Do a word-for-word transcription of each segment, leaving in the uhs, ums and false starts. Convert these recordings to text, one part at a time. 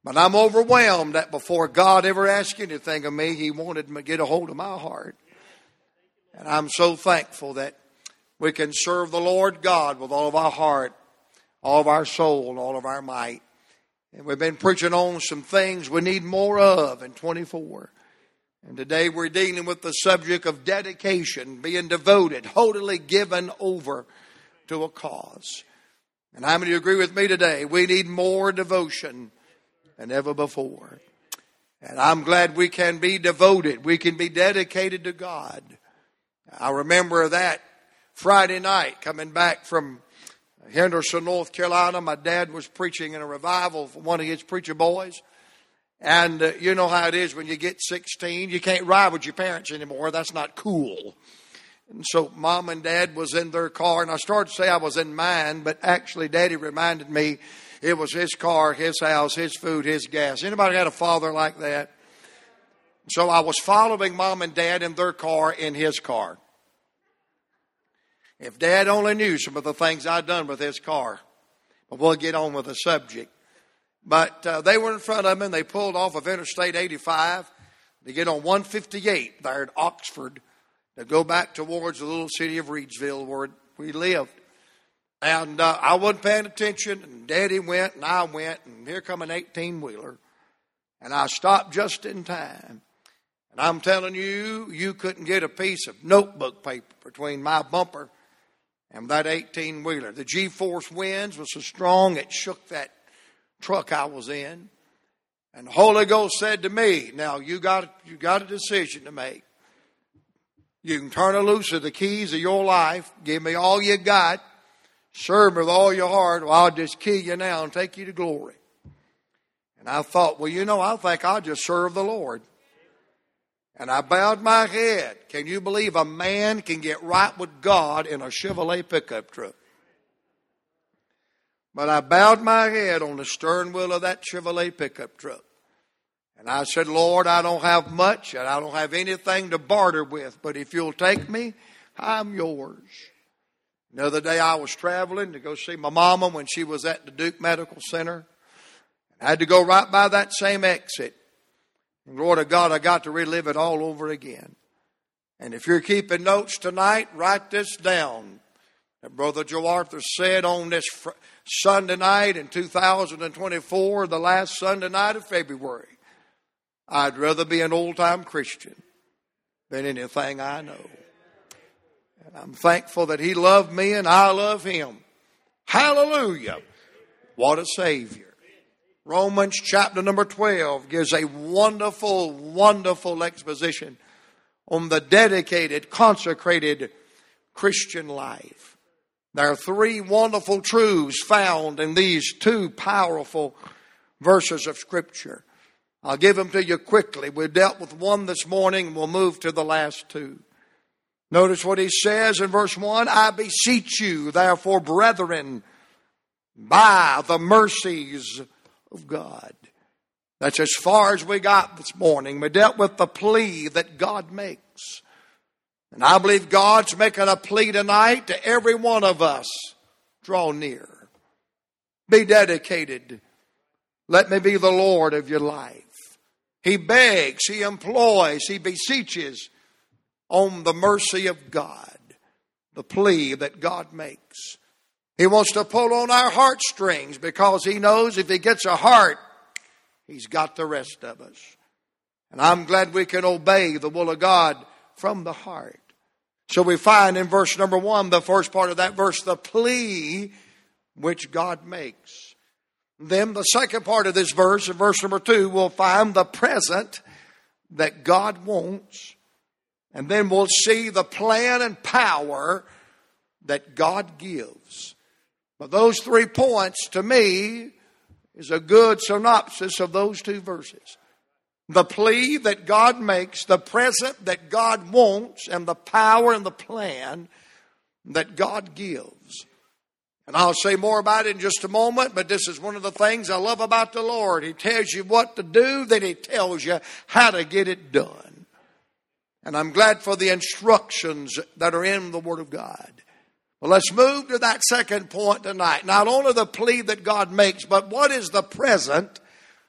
But I'm overwhelmed that before God ever asked anything of me, He wanted me to get a hold of my heart. And I'm so thankful that we can serve the Lord God with all of our heart, all of our soul, and all of our might. And we've been preaching on some things we need more of in twenty-four. And today we're dealing with the subject of dedication, being devoted, totally given over to a cause. And how many agree with me today? We need more devotion than ever before. And I'm glad we can be devoted. We can be dedicated to God. I remember that Friday night coming back from Henderson, North Carolina. My dad was preaching in a revival for one of his preacher boys. And uh, you know how it is when you get sixteen. You can't ride with your parents anymore. That's not cool. And so Mom and Dad was in their car. And I started to say I was in mine. But actually Daddy reminded me it was his car, his house, his food, his gas. Anybody had a father like that? So I was following Mom and Dad in their car in his car. If Dad only knew some of the things I'd done with his car. But we'll get on with the subject. But uh, they were in front of me, and they pulled off of Interstate eighty-five to get on one fifty-eight there at Oxford to go back towards the little city of Reidsville where we lived. And uh, I wasn't paying attention, and Daddy went, and I went, and here come an eighteen-wheeler. And I stopped just in time. And I'm telling you, you couldn't get a piece of notebook paper between my bumper and that eighteen-wheeler. The G-force winds was so strong it shook that truck I was in. And the Holy Ghost said to me, now you got, you got a decision to make. You can turn loose of the keys of your life. Give me all you got. Serve me with all your heart. Or I'll just kill you now and take you to glory. And I thought, well, you know, I think I'll just serve the Lord. And I bowed my head. Can you believe a man can get right with God in a Chevrolet pickup truck? But I bowed my head on the stern wheel of that Chevrolet pickup truck. And I said, Lord, I don't have much and I don't have anything to barter with. But if you'll take me, I'm yours. The other day I was traveling to go see my mama when she was at the Duke Medical Center. I had to go right by that same exit. And glory to God, I got to relive it all over again. And if you're keeping notes tonight, write this down. That Brother Joe Arthur said on this fr- Sunday night in two thousand twenty-four, the last Sunday night of February, I'd rather be an old-time Christian than anything I know. And I'm thankful that He loved me and I love Him. Hallelujah. What a Savior. Romans chapter number twelve gives a wonderful, wonderful exposition on the dedicated, consecrated Christian life. There are three wonderful truths found in these two powerful verses of Scripture. I'll give them to you quickly. We dealt with one this morning, and we'll move to the last two. Notice what he says in verse one, I beseech you, therefore, brethren, by the mercies of God. That's as far as we got this morning. We dealt with the plea that God makes. And I believe God's making a plea tonight to every one of us. Draw near. Be dedicated. Let me be the Lord of your life. He begs, he employs, he beseeches on the mercy of God. The plea that God makes. He wants to pull on our heartstrings because he knows if he gets a heart, he's got the rest of us. And I'm glad we can obey the will of God from the heart. So we find in verse number one, the first part of that verse, the plea which God makes. Then the second part of this verse, in verse number two, we'll find the present that God wants. And then we'll see the plan and power that God gives. But those three points, to me, is a good synopsis of those two verses. The plea that God makes, the present that God wants, and the power and the plan that God gives. And I'll say more about it in just a moment, but this is one of the things I love about the Lord. He tells you what to do, then He tells you how to get it done. And I'm glad for the instructions that are in the Word of God. Well, let's move to that second point tonight. Not only the plea that God makes, but what is the present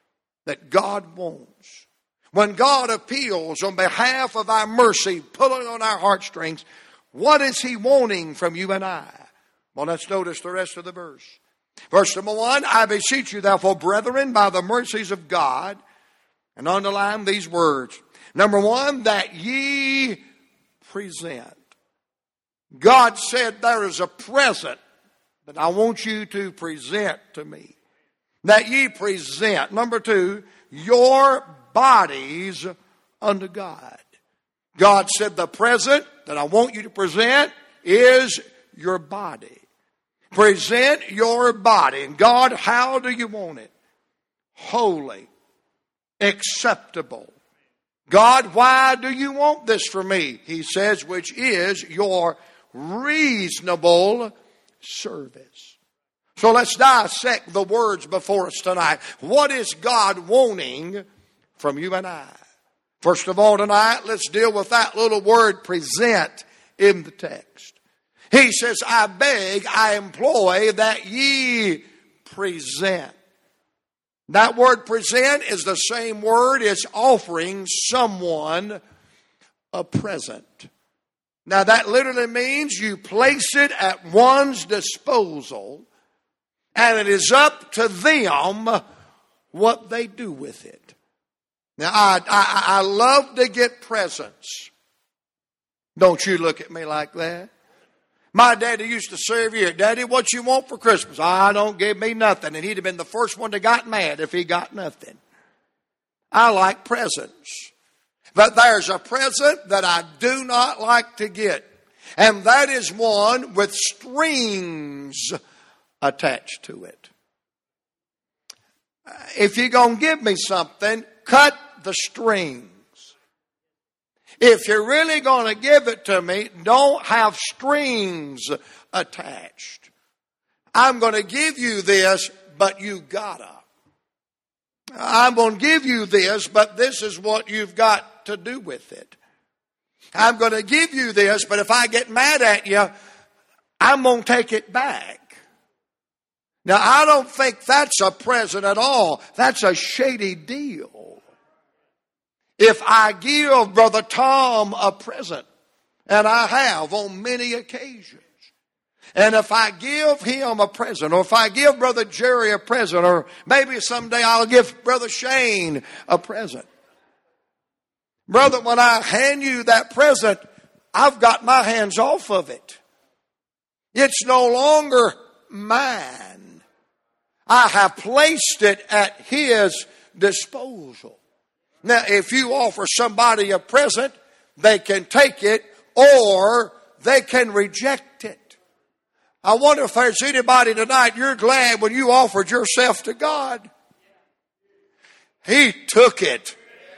that God wants. When God appeals on behalf of our mercy, pulling on our heartstrings, what is He wanting from you and I? Well, let's notice the rest of the verse. Verse number one, I beseech you therefore, brethren, by the mercies of God, and underline these words. Number one, that ye present. God said there is a present that I want you to present to me. That ye present. Number two, your bodies unto God. God said the present that I want you to present is your body. Present your body. And God, how do you want it? Holy. Acceptable. God, why do you want this from me? He says, which is your reasonable service. So let's dissect the words before us tonight. What is God wanting from you and I? First of all tonight, let's deal with that little word present in the text. He says, I beg, I employ that ye present. That word present is the same word as offering someone a present. Now that literally means you place it at one's disposal and it is up to them what they do with it. Now I, I, I love to get presents. Don't you look at me like that. My daddy used to serve here. Daddy, what you want for Christmas? I don't give me nothing. And he'd have been the first one that got mad if he got nothing. I like presents. But there's a present that I do not like to get. And that is one with strings attached to it. If you're going to give me something, cut the strings. If you're really going to give it to me, don't have strings attached. I'm going to give you this, but you gotta. I'm going to give you this, but this is what you've got to do with it. I'm going to give you this, but if I get mad at you, I'm going to take it back. Now, I don't think that's a present at all. That's a shady deal. If I give Brother Tom a present, and I have on many occasions, and if I give him a present, or if I give Brother Jerry a present, or maybe someday I'll give Brother Shane a present. Brother, when I hand you that present, I've got my hands off of it. It's no longer mine. I have placed it at his disposal. Now, if you offer somebody a present, they can take it or they can reject it. I wonder if there's anybody tonight, you're glad when you offered yourself to God. He took it.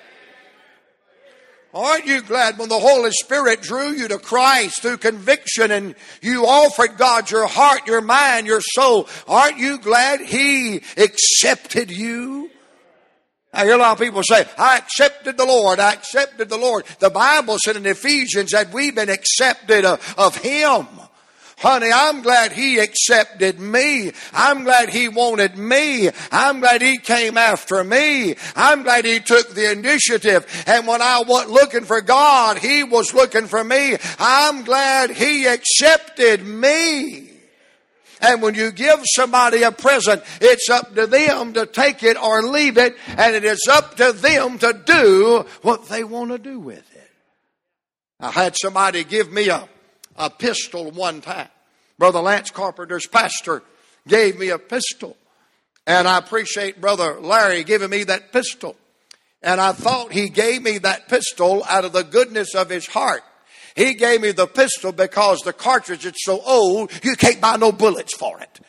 Aren't you glad when the Holy Spirit drew you to Christ through conviction and you offered God your heart, your mind, your soul? Aren't you glad He accepted you? I hear a lot of people say, I accepted the Lord, I accepted the Lord. The Bible said in Ephesians that we've been accepted of, of Him. Honey, I'm glad He accepted me. I'm glad He wanted me. I'm glad He came after me. I'm glad He took the initiative. And when I wasn't looking for God, He was looking for me. I'm glad He accepted me. And when you give somebody a present, it's up to them to take it or leave it. And it is up to them to do what they want to do with it. I had somebody give me a, a pistol one time. Brother Lance Carpenter's pastor gave me a pistol. And I appreciate Brother Larry giving me that pistol. And I thought he gave me that pistol out of the goodness of his heart. He gave me the pistol because the cartridge is so old, you can't buy no bullets for it.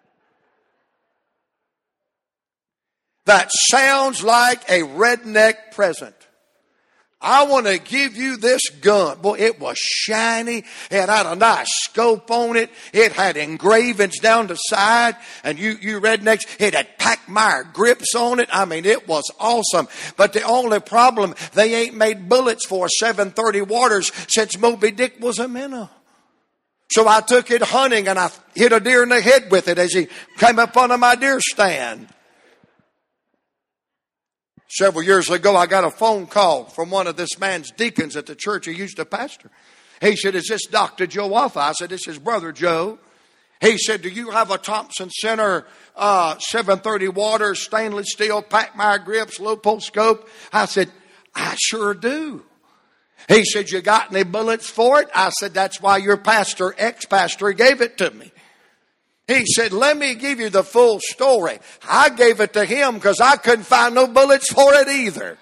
That sounds like a redneck present. I want to give you this gun. Boy, it was shiny. It had a nice scope on it. It had engravings down the side. And you, you rednecks, it had Packmeyer grips on it. I mean, it was awesome. But the only problem, they ain't made bullets for seven thirty Waters since Moby Dick was a minnow. So I took it hunting and I hit a deer in the head with it as he came up under my deer stand. Several years ago, I got a phone call from one of this man's deacons at the church he used to pastor. He said, "Is this Doctor Joe Offa?" I said, "This is Brother Joe." He said, "Do you have a Thompson Center uh, seven thirty water, stainless steel, Pacmire grips, low pole scope?" I said, "I sure do." He said, "You got any bullets for it?" I said, "That's why your pastor, ex-pastor, gave it to me." He said, "Let me give you the full story. I gave it to him because I couldn't find no bullets for it either."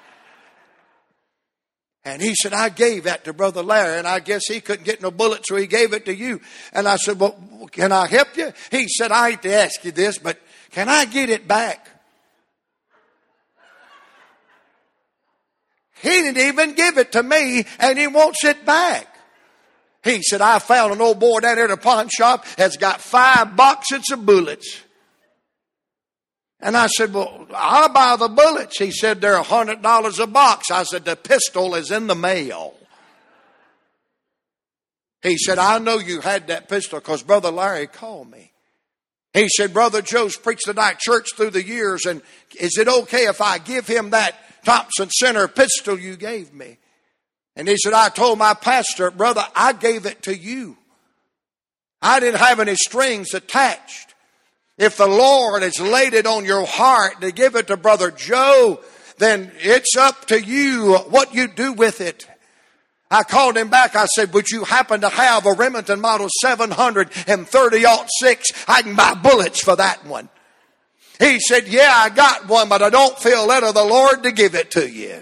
And he said, "I gave that to Brother Larry, and I guess he couldn't get no bullets, so he gave it to you." And I said, "Well, can I help you?" He said, "I hate to ask you this, but can I get it back?" He didn't even give it to me, and he wants it back. He said, "I found an old boy down there at a pawn shop that's got five boxes of bullets." And I said, "Well, I'll buy the bullets." He said, "They're one hundred dollars a box." I said, "The pistol is in the mail." He said, "I know you had that pistol because Brother Larry called me." He said, "Brother Joe's preached the night church through the years, and is it okay if I give him that Thompson Center pistol you gave me?" And he said, "I told my pastor, brother, I gave it to you. I didn't have any strings attached. If the Lord has laid it on your heart to give it to Brother Joe, then it's up to you what you do with it." I called him back. I said, "Would you happen to have a Remington Model seven thirty aught six? I can buy bullets for that one." He said, "Yeah, I got one, but I don't feel led of the Lord to give it to you."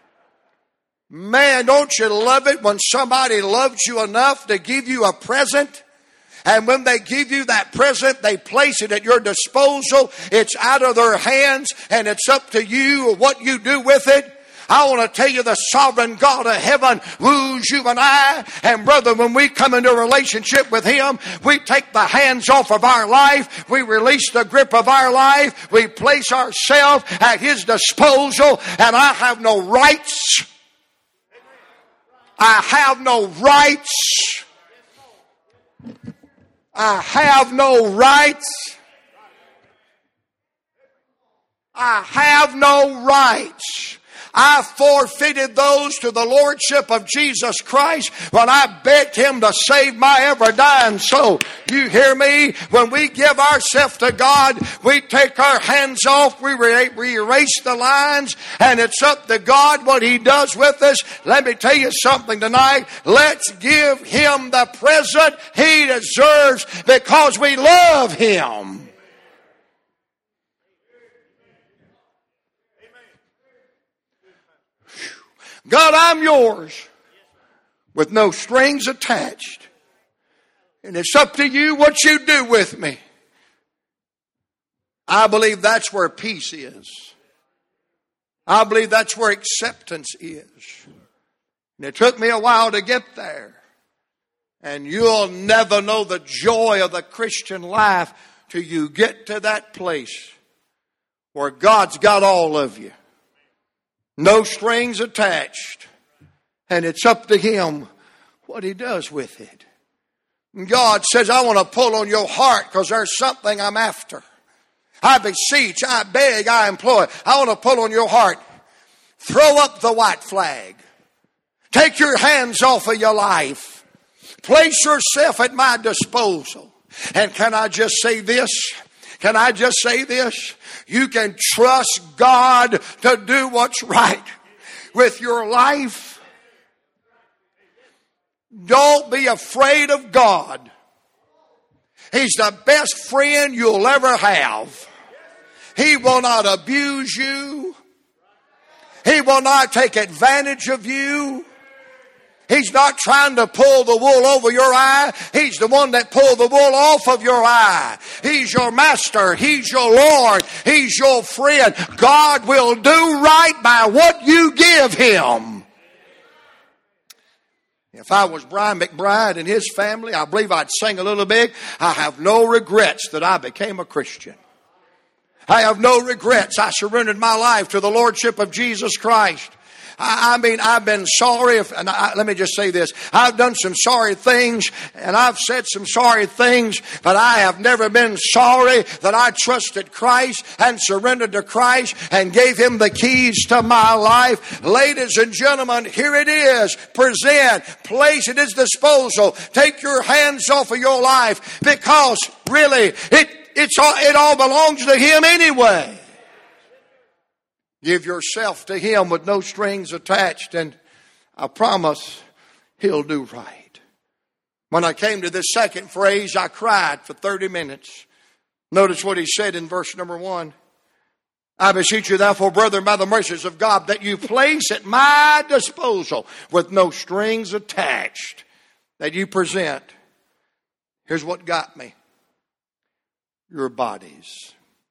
Man, don't you love it when somebody loves you enough to give you a present? And when they give you that present, they place it at your disposal. It's out of their hands, and it's up to you what you do with it. I want to tell you, the sovereign God of heaven woos you and I. And brother, when we come into a relationship with Him, we take the hands off of our life. We release the grip of our life. We place ourselves at His disposal. And I have no rights. I have no rights. I have no rights. I have no rights. I forfeited those to the Lordship of Jesus Christ when I begged Him to save my ever dying soul. You hear me? When we give ourselves to God, we take our hands off, we, re- we erase the lines, and it's up to God what He does with us. Let me tell you something tonight. Let's give Him the present He deserves because we love Him. God, I'm yours with no strings attached. And it's up to you what you do with me. I believe that's where peace is. I believe that's where acceptance is. And it took me a while to get there. And you'll never know the joy of the Christian life till you get to that place where God's got all of you. No strings attached. And it's up to Him what He does with it. And God says, I want to pull on your heart because there's something I'm after. I beseech, I beg, I implore. I want to pull on your heart. Throw up the white flag. Take your hands off of your life. Place yourself at my disposal. And can I just say this? Can I just say this? You can trust God to do what's right with your life. Don't be afraid of God. He's the best friend you'll ever have. He will not abuse you. He will not take advantage of you. He's not trying to pull the wool over your eye. He's the one that pulled the wool off of your eye. He's your master. He's your Lord. He's your friend. God will do right by what you give Him. If I was Brian McBride and his family, I believe I'd sing a little bit. I have no regrets that I became a Christian. I have no regrets. I surrendered my life to the Lordship of Jesus Christ. I, I mean, I've been sorry. If, and I, let me just say this. I've done some sorry things and I've said some sorry things, but I have never been sorry that I trusted Christ and surrendered to Christ and gave Him the keys to my life. Ladies and gentlemen, here it is. Present. Place at His disposal. Take your hands off of your life, because really it, it's all, it all belongs to Him anyway. Give yourself to Him with no strings attached, and I promise He'll do right. When I came to this second phrase, I cried for thirty minutes. Notice what he said in verse number one. I beseech you therefore, brethren, by the mercies of God, that you place at my disposal with no strings attached, that you present. Here's what got me. Your bodies.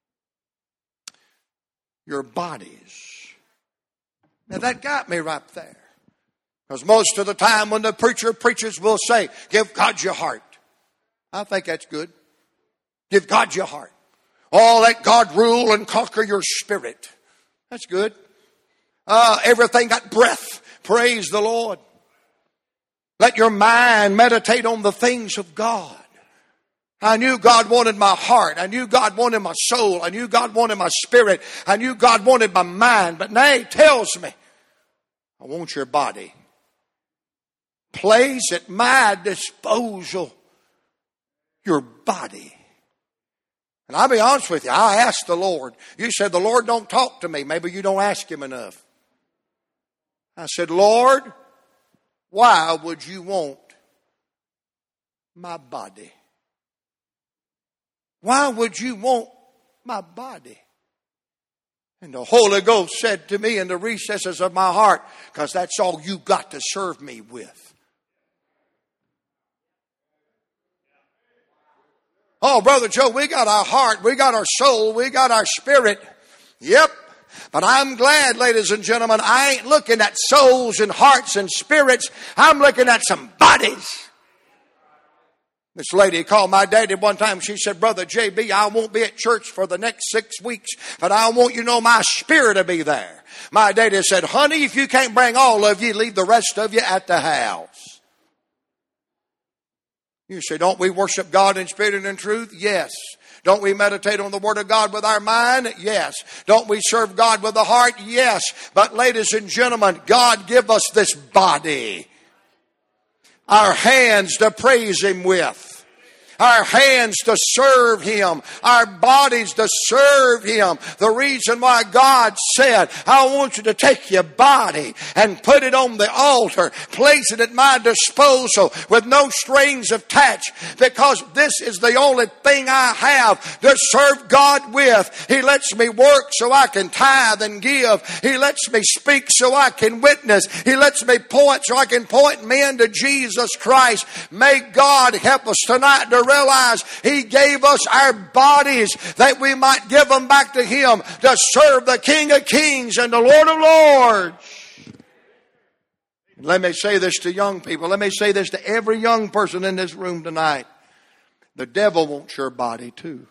Your bodies. Now that got me right there. Because most of the time when the preacher preaches, will say, give God your heart. I think that's good. Give God your heart. Oh, let God rule and conquer your spirit. That's good. Uh, everything got breath. Praise the Lord. Let your mind meditate on the things of God. I knew God wanted my heart. I knew God wanted my soul. I knew God wanted my spirit. I knew God wanted my mind. But now He tells me, I want your body. Place at my disposal your body. And I'll be honest with you, I asked the Lord. You said, the Lord don't talk to me. Maybe you don't ask Him enough. I said, Lord, why would you want my body? Why would you want my body? And the Holy Ghost said to me in the recesses of my heart, because that's all you got to serve me with. Oh, Brother Joe, we got our heart, we got our soul, we got our spirit. Yep. But I'm glad, ladies and gentlemen, I ain't looking at souls and hearts and spirits. I'm looking at some bodies. This lady called my daddy one time. She said, Brother J B, I won't be at church for the next six weeks, but I want you to know my spirit to be there. My daddy said, honey, if you can't bring all of you, leave the rest of you at the house. You say, don't we worship God in spirit and in truth? Yes. Don't we meditate on the Word of God with our mind? Yes. Don't we serve God with the heart? Yes. But ladies and gentlemen, God give us this body. Our hands to praise Him with. Our hands to serve Him. Our bodies to serve Him. The reason why God said, I want you to take your body and put it on the altar. Place it at my disposal with no strings attached. Because this is the only thing I have to serve God with. He lets me work so I can tithe and give. He lets me speak so I can witness. He lets me point so I can point men to Jesus Christ. May God help us tonight to realize He gave us our bodies that we might give them back to Him to serve the King of Kings and the Lord of Lords. Let me say this to young people. Let me say this to every young person in this room tonight. The devil wants your body too.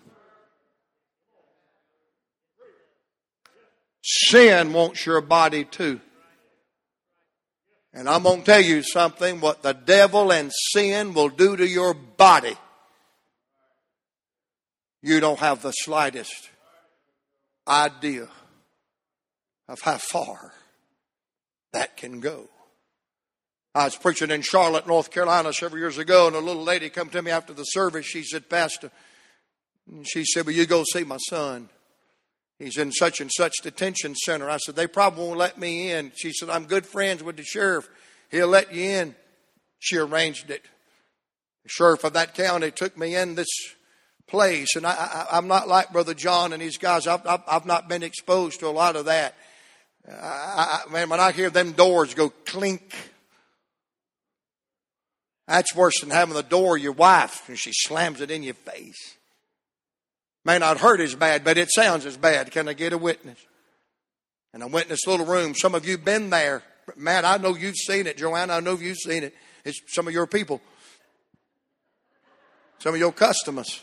Sin wants your body too. And I'm going to tell you something, what the devil and sin will do to your body. You don't have the slightest idea of how far that can go. I was preaching in Charlotte, North Carolina several years ago, and a little lady come to me after the service. She said, Pastor, and she said, will you go see my son? He's in such and such detention center. I said, they probably won't let me in. She said, I'm good friends with the sheriff. He'll let you in. She arranged it. The sheriff of that county took me in this place. And I, I, I'm not like Brother John and these guys. I've, I've, I've not been exposed to a lot of that. I, I, man, when I hear them doors go clink, that's worse than having the door of your wife and she slams it in your face. May not hurt as bad, but it sounds as bad. Can I get a witness? And I went in this little room. Some of you have been there. Matt, I know you've seen it. Joanna, I know you've seen it. It's some of your people. Some of your customers.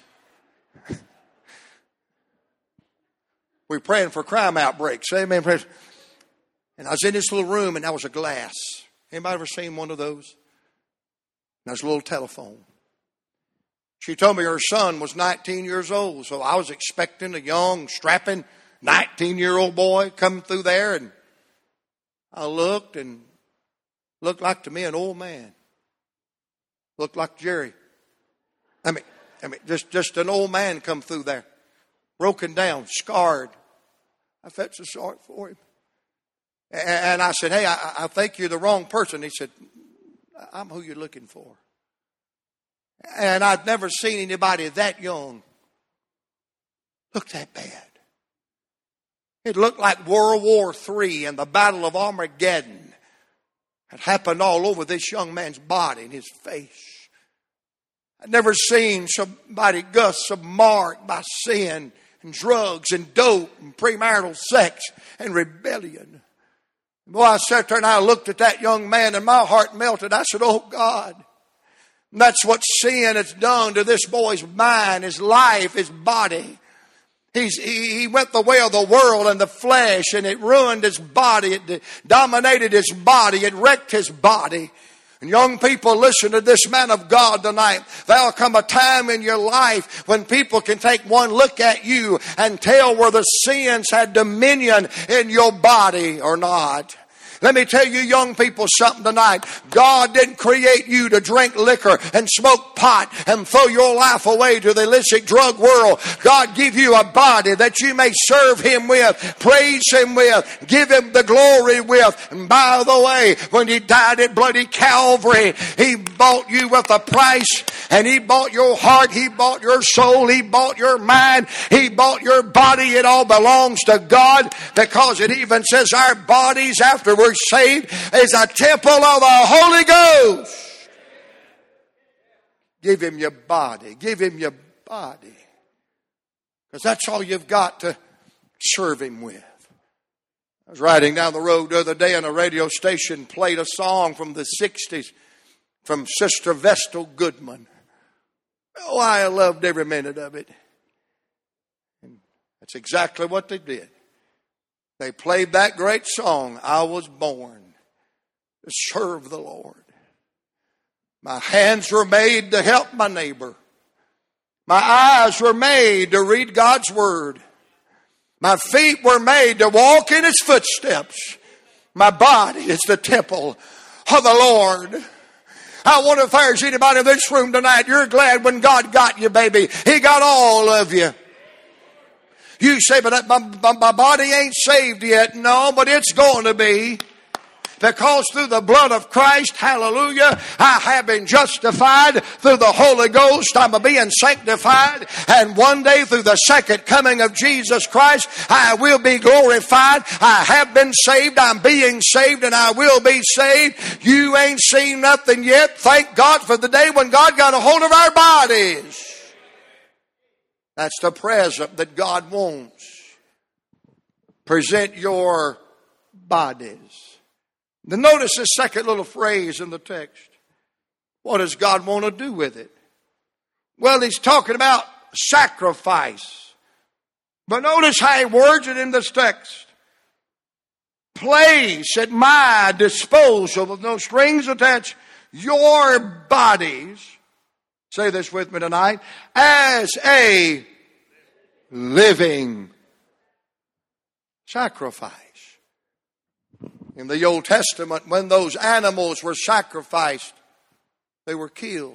We're praying for crime outbreaks. Amen. And I was in this little room, and there was a glass. Anybody ever seen one of those? And there's a little telephone. She told me her son was nineteen years old, so I was expecting a young, strapping nineteen-year-old boy coming through there, and I looked, and looked like to me an old man. Looked like Jerry. I mean, I mean, just, just an old man come through there, broken down, scarred. I felt so sorry for him. And I said, hey, I, I think you're the wrong person. He said, I'm who you're looking for. And I'd never seen anybody that young look that bad. It looked like World War Three and the Battle of Armageddon had happened all over this young man's body and his face. I'd never seen somebody, Gus, so marked by sin and drugs and dope and premarital sex and rebellion. Boy, I sat there and I looked at that young man and my heart melted. I said, oh God, that's what sin has done to this boy's mind, his life, his body. He's, he, he went the way of the world and the flesh, and it ruined his body. It dominated his body. It wrecked his body. And young people, listen to this man of God tonight. There'll come a time in your life when people can take one look at you and tell whether sins had dominion in your body or not. Let me tell you young people something tonight. God didn't create you to drink liquor and smoke pot and throw your life away to the illicit drug world. God gave you a body that you may serve Him with, praise Him with, give Him the glory with. And by the way, when He died at bloody Calvary, He bought you with a price, and He bought your heart, He bought your soul, He bought your mind, He bought your body. It all belongs to God, because it even says our bodies after we're saved is a temple of the Holy Ghost. Give Him your body. Give Him your body. Because that's all you've got to serve Him with. I was riding down the road the other day and a radio station played a song from the sixties from Sister Vestal Goodman. Oh, I loved every minute of it. And that's exactly what they did. They played that great song, I was born to serve the Lord. My hands were made to help my neighbor. My eyes were made to read God's word. My feet were made to walk in His footsteps. My body is the temple of the Lord. I wonder if there's anybody in this room tonight, you're glad when God got you, baby. He got all of you. You say, but my, my, my body ain't saved yet. No, but it's going to be. Because through the blood of Christ, hallelujah, I have been justified. Through the Holy Ghost, I'm being sanctified. And one day through the second coming of Jesus Christ, I will be glorified. I have been saved. I'm being saved, and I will be saved. You ain't seen nothing yet. Thank God for the day when God got a hold of our bodies. That's the present that God wants. Present your bodies. Then notice this second little phrase in the text. What does God want to do with it? Well, He's talking about sacrifice. But notice how He words it in this text. Place at my disposal with no strings attached your bodies. Say this with me tonight. As a living sacrifice. In the Old Testament, when those animals were sacrificed, they were killed.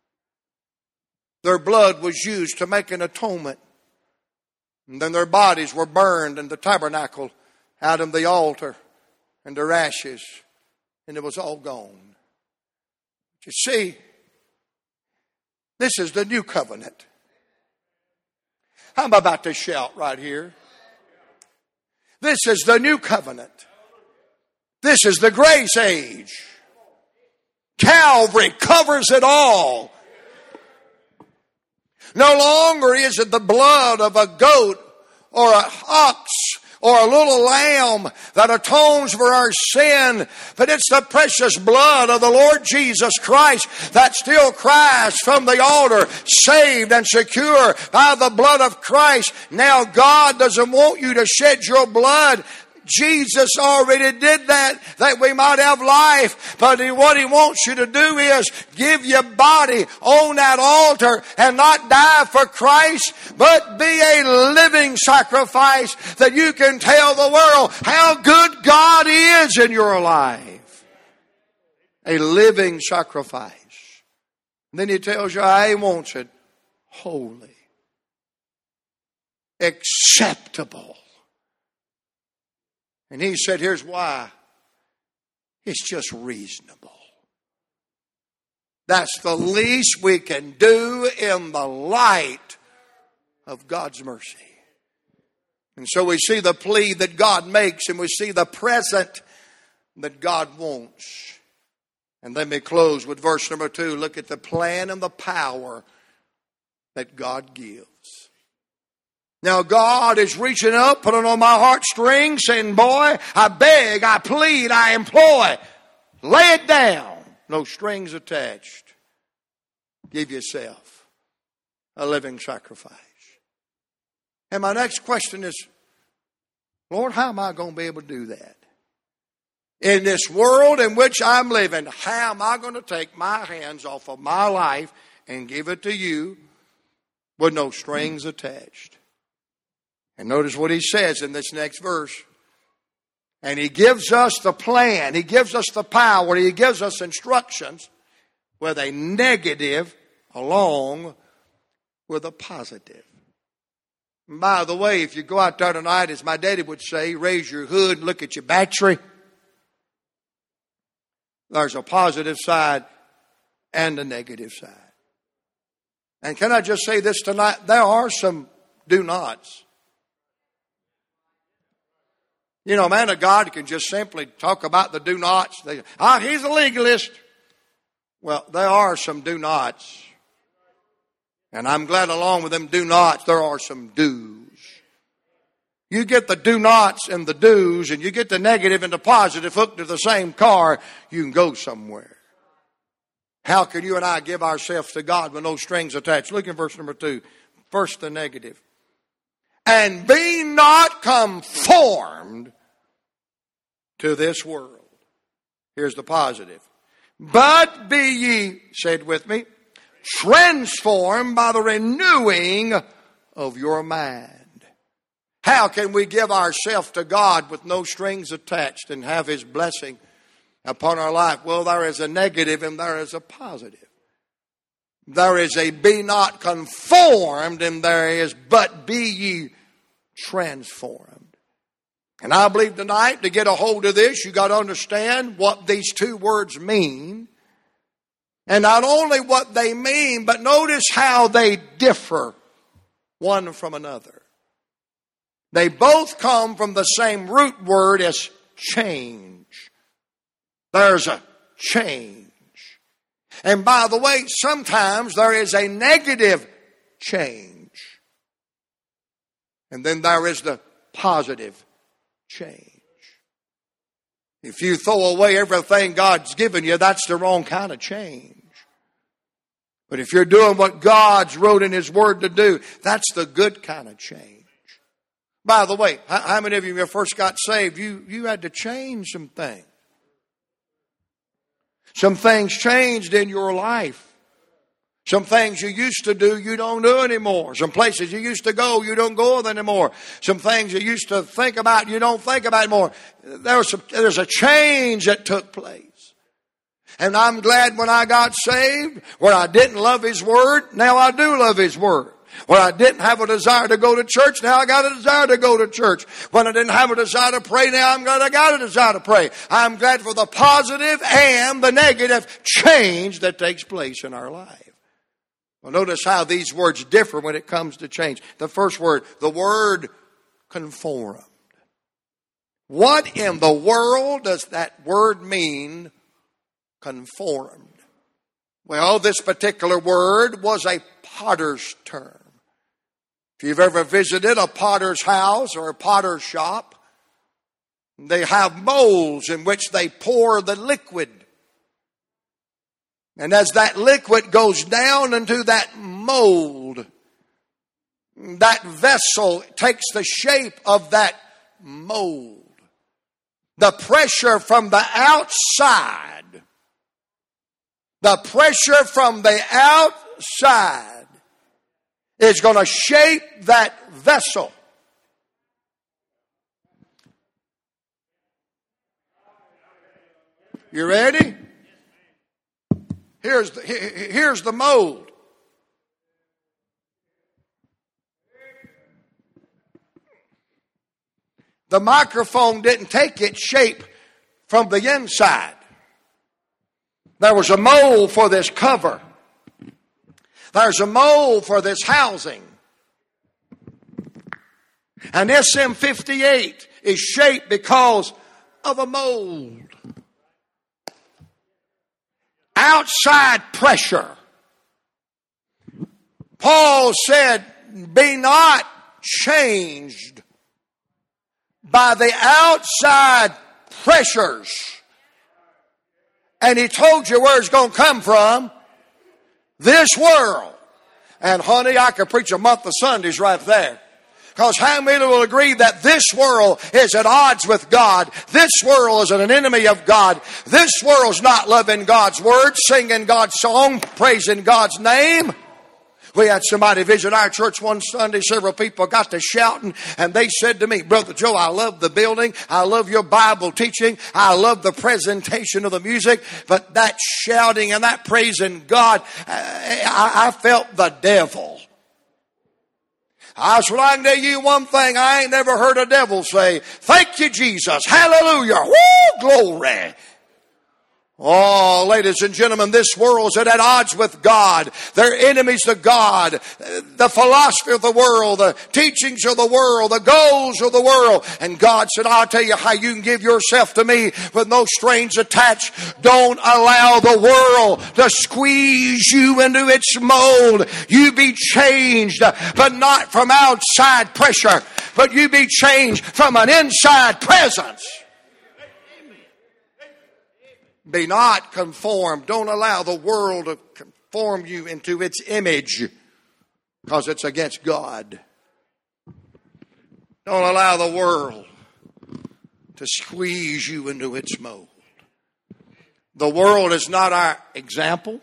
Their blood was used to make an atonement. And then their bodies were burned in the tabernacle out in the altar, and their ashes, and it was all gone. But you see, this is the new covenant. I'm about to shout right here. This is the new covenant. This is the grace age. Calvary covers it all. No longer is it the blood of a goat or an ox or a little lamb that atones for our sin, but it's the precious blood of the Lord Jesus Christ that still cries from the altar, saved and secure by the blood of Christ. Now God doesn't want you to shed your blood Jesus already did that, that we might have life. But what He wants you to do is give your body on that altar and not die for Christ, but be a living sacrifice that you can tell the world how good God is in your life. A living sacrifice. And then He tells you how He wants it. Holy. Acceptable. And He said, here's why. It's just reasonable. That's the least we can do in the light of God's mercy. And so we see the plea that God makes, and we see the present that God wants. And let me close with verse number two. Look at the plan and the power that God gives. Now God is reaching up, putting on my heartstrings, saying, boy, I beg, I plead, I implore. Lay it down. No strings attached. Give yourself a living sacrifice. And my next question is, Lord, how am I going to be able to do that? In this world in which I'm living, how am I going to take my hands off of my life and give it to you with no strings attached? And notice what He says in this next verse. And He gives us the plan. He gives us the power. He gives us instructions with a negative along with a positive. And by the way, if you go out there tonight, as my daddy would say, raise your hood and look at your battery. There's a positive side and a negative side. And can I just say this tonight? There are some do nots. You know, a man of God can just simply talk about the do nots. They, ah, he's a legalist. Well, there are some do nots. And I'm glad along with them do nots, there are some do's. You get the do nots and the do's, and you get the negative and the positive hooked to the same car, you can go somewhere. How can you and I give ourselves to God with no strings attached? Look at verse number two. First, the negative. And be not conformed to this world. Here's the positive. But be ye, say it with me, transformed by the renewing of your mind. How can we give ourselves to God with no strings attached and have His blessing upon our life? Well, there is a negative and there is a positive. There is a be not conformed, and there is but be ye transformed. And I believe tonight, to get a hold of this, you got to understand what these two words mean. And not only what they mean, but notice how they differ one from another. They both come from the same root word as change. There's a change. And by the way, sometimes there is a negative change. And then there is the positive change. If you throw away everything God's given you, that's the wrong kind of change. But if you're doing what God's wrote in His Word to do, that's the good kind of change. By the way, how many of you, when you first got saved, you, you had to change some things? Some things changed in your life. Some things you used to do, you don't do anymore. Some places you used to go, you don't go anymore. Some things you used to think about, you don't think about anymore. There was some, there's a change that took place. And I'm glad when I got saved, where I didn't love His Word, now I do love His Word. When I didn't have a desire to go to church, now I got a desire to go to church. When I didn't have a desire to pray, now I'm glad I got a desire to pray. I'm glad for the positive and the negative change that takes place in our life. Well, notice how these words differ when it comes to change. The first word, the word conformed. What in the world does that word mean, conformed? Well, this particular word was a potter's term. If you've ever visited a potter's house or a potter's shop, they have molds in which they pour the liquid. And as that liquid goes down into that mold, that vessel takes the shape of that mold. The pressure from the outside, the pressure from the outside is going to shape that vessel. You ready? Here's the, here's the mold. The microphone didn't take its shape from the inside. There was a mold for this cover. There's a mold for this housing. And S M fifty-eight is shaped because of a mold. Outside pressure. Paul said, be not changed by the outside pressures. And he told you where it's going to come from. This world. And honey, I could preach a month of Sundays right there. Because how many will agree that this world is at odds with God? This world is an enemy of God. This world's not loving God's word, singing God's song, praising God's name. We had somebody visit our church one Sunday. Several people got to shouting, and they said to me, Brother Joe, I love the building. I love your Bible teaching. I love the presentation of the music. But that shouting and that praising God, I, I felt the devil. I was like, to you one thing I ain't never heard a devil say, thank you, Jesus. Hallelujah. Woo, glory. Oh, ladies and gentlemen, this world is at odds with God. They're enemies to God. The philosophy of the world, the teachings of the world, the goals of the world. And God said, I'll tell you how you can give yourself to me with no strings attached. Don't allow the world to squeeze you into its mold. You be changed, but not from outside pressure, but you be changed from an inside presence. Be not conformed. Don't allow the world to conform you into its image, because it's against God. Don't allow the world to squeeze you into its mold. The world is not our example.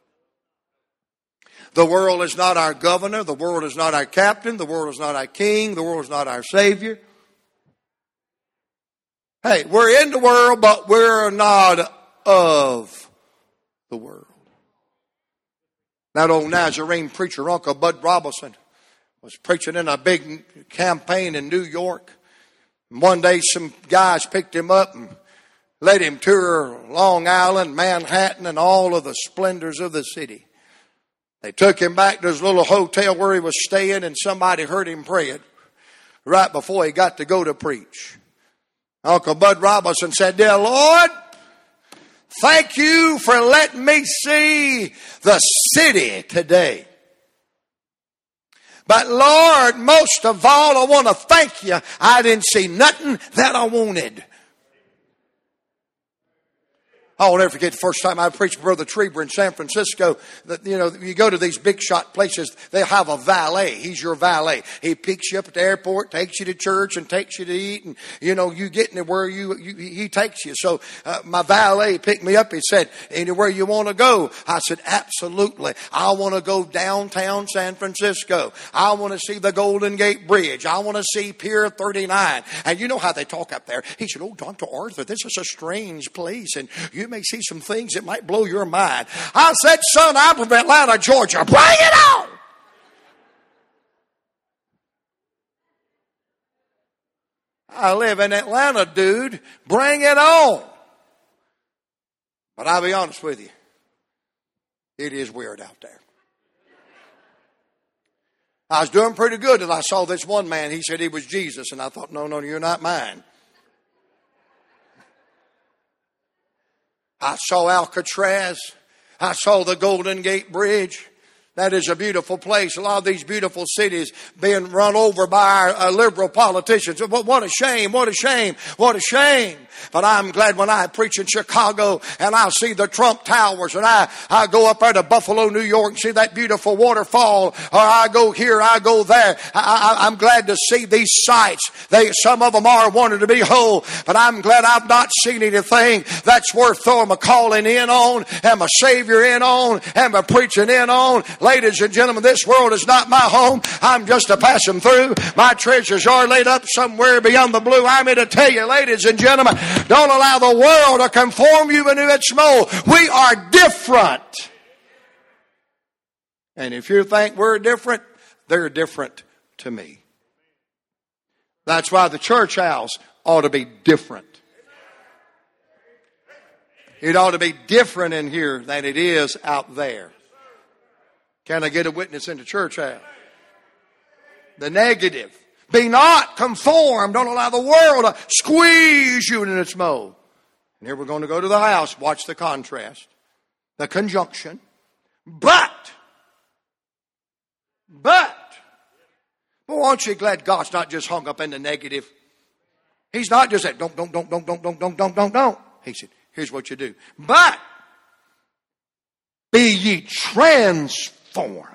The world is not our governor. The world is not our captain. The world is not our king. The world is not our savior. Hey, we're in the world, but we're not of the world. That old Nazarene preacher, Uncle Bud Robinson, was preaching in a big campaign in New York. And one day some guys picked him up and let him tour Long Island, Manhattan, and all of the splendors of the city. They took him back to his little hotel where he was staying, and somebody heard him praying right before he got to go to preach. Uncle Bud Robinson said, Dear Lord, thank you for letting me see the city today. But Lord, most of all, I want to thank you. I didn't see nothing that I wanted. I'll never forget the first time I preached with Brother Trieber in San Francisco. That, you know, you go to these big shot places, they have a valet. He's your valet. He picks you up at the airport, takes you to church, and takes you to eat. And, you know, you get where you, you he takes you. So uh, my valet picked me up. He said, anywhere you want to go? I said, absolutely. I want to go downtown San Francisco. I want to see the Golden Gate Bridge. I want to see Pier thirty-nine. And you know how they talk up there. He said, oh, Doctor Arthur, this is a strange place. And you may see some things that might blow your mind. I said, son, I'm from Atlanta, Georgia. Bring it on! I live in Atlanta, dude. Bring it on. But I'll be honest with you. It is weird out there. I was doing pretty good until I saw this one man. He said he was Jesus. And I thought, no, no, you're not mine. I saw Alcatraz. I saw the Golden Gate Bridge. That is a beautiful place. A lot of these beautiful cities being run over by our uh, liberal politicians. What a shame, what a shame, what a shame. But I'm glad when I preach in Chicago and I see the Trump Towers, and I, I go up there to Buffalo, New York, and see that beautiful waterfall, or I go here, I go there. I, I, I'm glad to see these sights. They, some of them are wanted to be whole, but I'm glad I've not seen anything that's worth throwing my calling in on, and my Savior in on, and my preaching in on. Ladies and gentlemen, this world is not my home. I'm just a passing through. My treasures are laid up somewhere beyond the blue. I'm here to tell you, ladies and gentlemen, don't allow the world to conform you into its mold. We are different. And if you think we're different, they're different to me. That's why the church house ought to be different. It ought to be different in here than it is out there. Can I get a witness in the church house? The negative. Be not conformed. Don't allow the world to squeeze you in its mold. And here we're going to go to the house. Watch the contrast. The conjunction. But. But. But aren't you glad God's not just hung up in the negative? He's not just said, don't, don't, don't, don't, don't, don't, don't, don't, don't, don't. He said, here's what you do. But. Be ye transformed.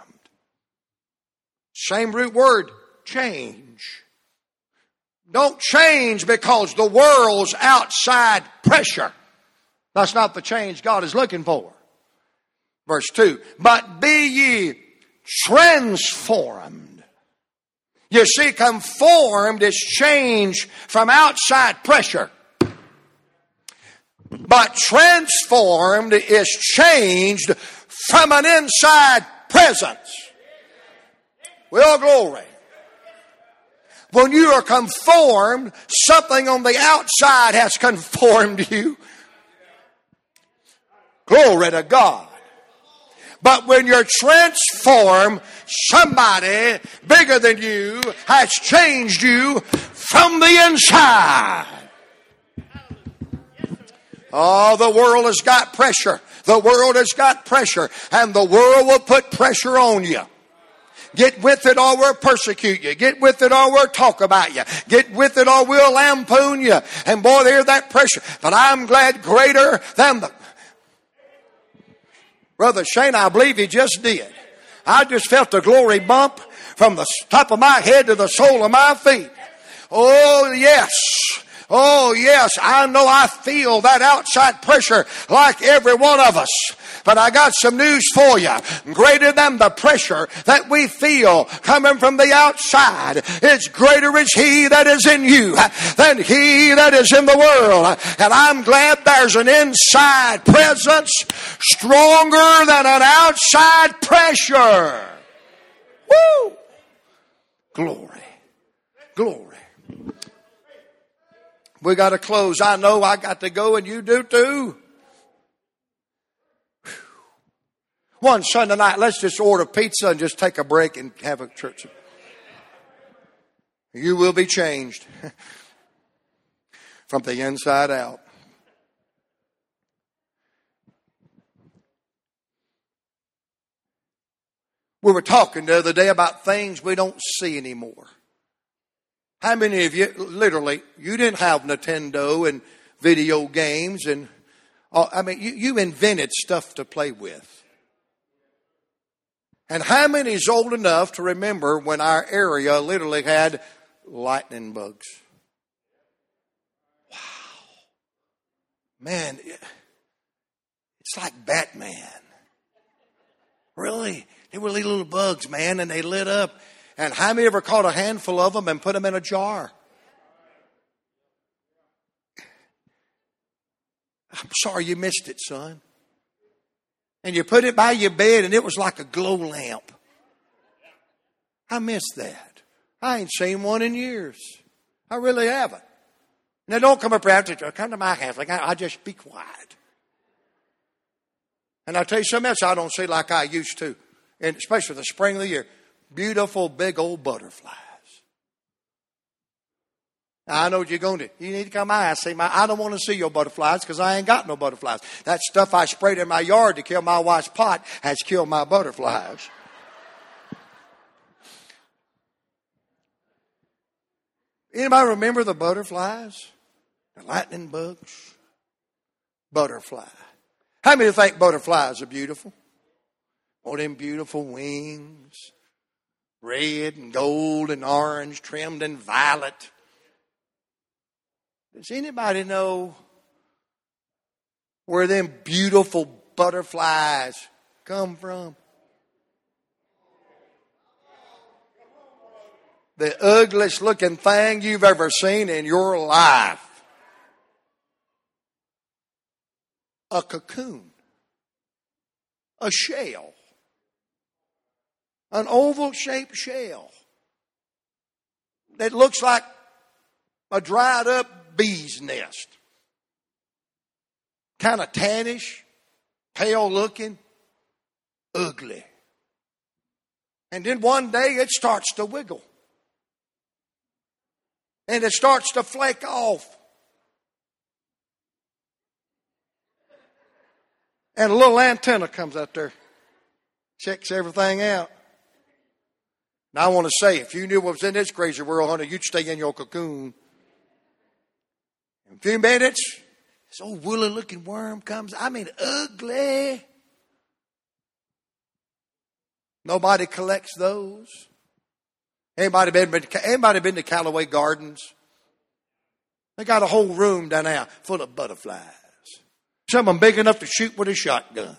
Same root word. Change. Don't change because the world's outside pressure. That's not the change God is looking for. Verse two. But be ye transformed. You see, conformed is change from outside pressure. But transformed is changed from an inside presence. Well, glory. When you are conformed, something on the outside has conformed you. Glory to God. But when you're transformed, somebody bigger than you has changed you from the inside. Oh, the world has got pressure. The world has got pressure. And the world will put pressure on you. Get with it or we'll persecute you. Get with it or we'll talk about you. Get with it or we'll lampoon you. And boy, there's that pressure. But I'm glad greater than the... Brother Shane, I believe he just did. I just felt the glory bump from the top of my head to the sole of my feet. Oh, yes. Oh, yes, I know I feel that outside pressure like every one of us. But I got some news for you. Greater than the pressure that we feel coming from the outside, it's greater is He that is in you than he that is in the world. And I'm glad there's an inside presence stronger than an outside pressure. Woo! Glory. Glory. We got to close. I know I got to go and you do too. Whew. One Sunday night, let's just order pizza and just take a break and have a church. You will be changed from the inside out. We were talking the other day about things we don't see anymore. How many of you, literally, you didn't have Nintendo and video games and, uh, I mean, you, you invented stuff to play with. And how many is old enough to remember when our area literally had lightning bugs? Wow. Man, it's like Batman. Really? They were little bugs, man, and they lit up. And how many ever caught a handful of them and put them in a jar? I'm sorry you missed it, son. And you put it by your bed and it was like a glow lamp. I missed that. I ain't seen one in years. I really haven't. Now don't come up around and come to my house. Like I, I just be quiet. And I'll tell you something else I don't see like I used to. And especially the spring of the year. Beautiful big old butterflies. Now, I know what you're going to do. You need to come out. I say, my, I don't want to see your butterflies because I ain't got no butterflies. That stuff I sprayed in my yard to kill my wife's pot has killed my butterflies. Anybody remember the butterflies? and lightning bugs, butterfly. How many think butterflies are beautiful? Oh, them beautiful wings, red and gold and orange, trimmed in violet. Does anybody know where them beautiful butterflies come from? The ugliest looking thing you've ever seen in your life. A cocoon. A shell. An oval shaped shell. That looks like a dried up bee's nest. Kind of tannish, pale looking, ugly. And then one day it starts to wiggle. And it starts to flake off. And a little antenna comes out there. Checks everything out. Now I want to say, if you knew what was in this crazy world, honey, you'd stay in your cocoon. In a few minutes, this old woolly looking worm comes. I mean, ugly. Nobody collects those. Anybody been, anybody been to Callaway Gardens? They got a whole room down there full of butterflies. Some of them big enough to shoot with a shotgun.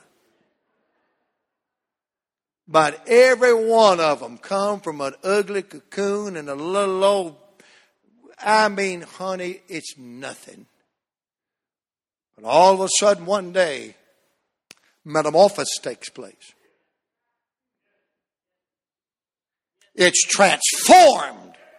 But every one of them come from an ugly cocoon and a little old, I mean, honey, it's nothing. But all of a sudden one day, metamorphosis takes place. It's transformed.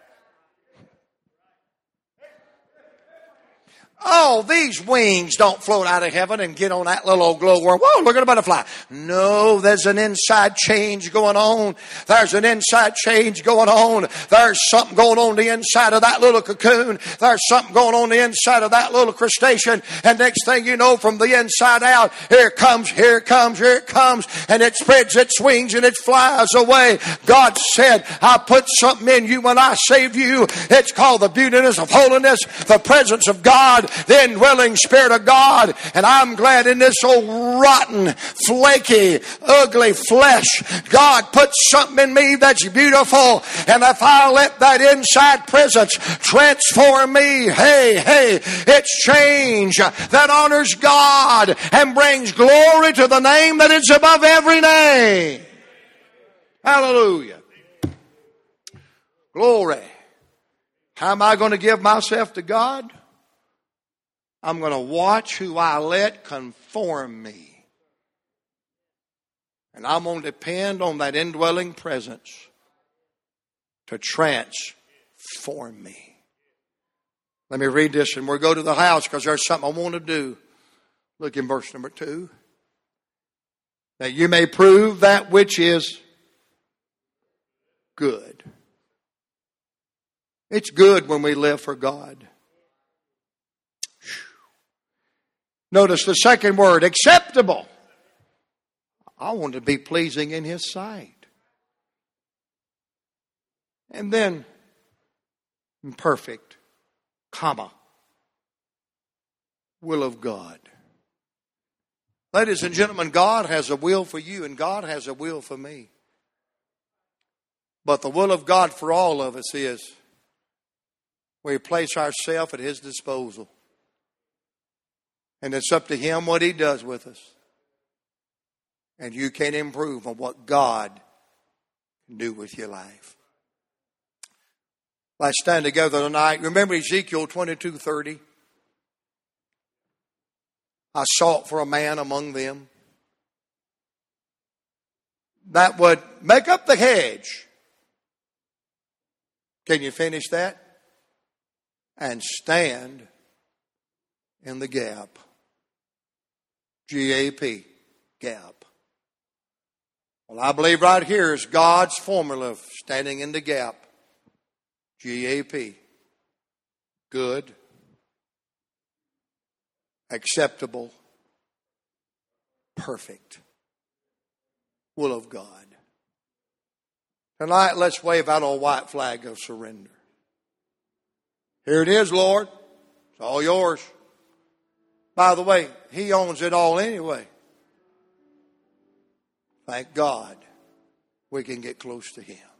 Oh, these wings don't float out of heaven and get on that little old glowworm. Whoa, look at a butterfly. No, there's an inside change going on. There's an inside change going on. There's something going on the inside of that little cocoon. There's something going on the inside of that little crustacean. And next thing you know, from the inside out, here it comes, here it comes, here it comes. And it spreads its wings and it flies away. God said, I put something in you when I saved you. It's called the beautiness of holiness, the presence of God, the indwelling Spirit of God. And I'm glad in this old rotten, flaky, ugly flesh, God put something in me that's beautiful. And if I let that inside presence transform me, hey, hey, it's change that honors God and brings glory to the name that is above every name. Hallelujah. Glory. How am I going to give myself to God? I'm going to watch who I let conform me. And I'm going to depend on that indwelling presence to transform me. Let me read this and we'll go to the house because there's something I want to do. Look in verse number two. That you may prove that which is good. It's good when we live for God. Notice the second word, acceptable. I want to be pleasing in His sight. And then perfect, comma, will of God. Ladies and gentlemen, God has a will for you and God has a will for me. But the will of God for all of us is we place ourselves at His disposal. And it's up to Him what He does with us. And you can improve on what God can do with your life. Let's stand together tonight. Remember Ezekiel twenty-two thirty. I sought for a man among them that would make up the hedge. Can you finish that? And stand in the gap. G A P, gap. Well, I believe right here is God's formula of standing in the gap. G A P, good, acceptable, perfect will of God. Tonight, let's wave out our white flag of surrender. Here it is, Lord. It's all yours. By the way, He owns it all anyway. Thank God we can get close to Him.